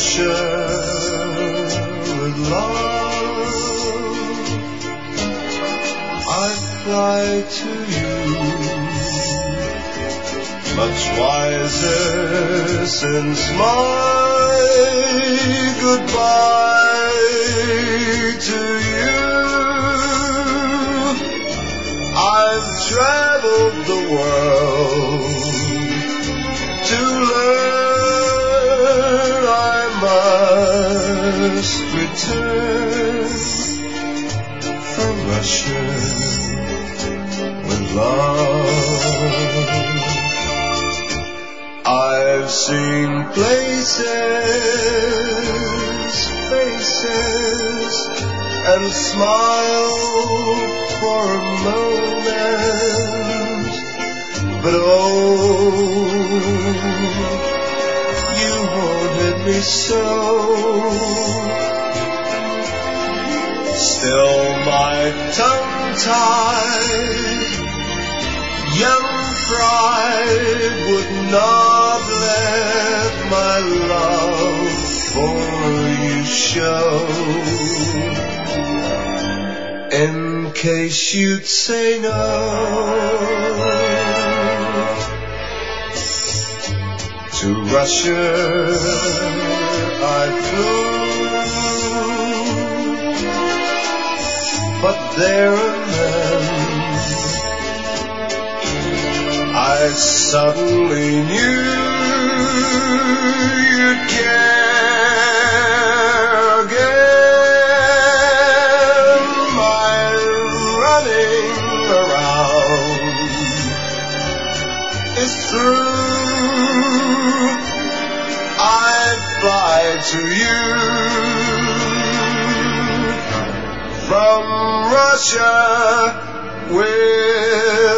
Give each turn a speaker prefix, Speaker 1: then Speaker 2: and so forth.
Speaker 1: Russia with love, I fly to you, much wiser since my goodbye to you. I've traveled the world to learn I must return from Russia with love. I've seen places, faces, and smiled for a moment, but oh, you haunted me so. Still my tongue-tied young pride would not let my love for you show, in case you'd say no. To Russia I flew, but there and then I suddenly knew you'd care again. My running around is through. I fly to you from Russia with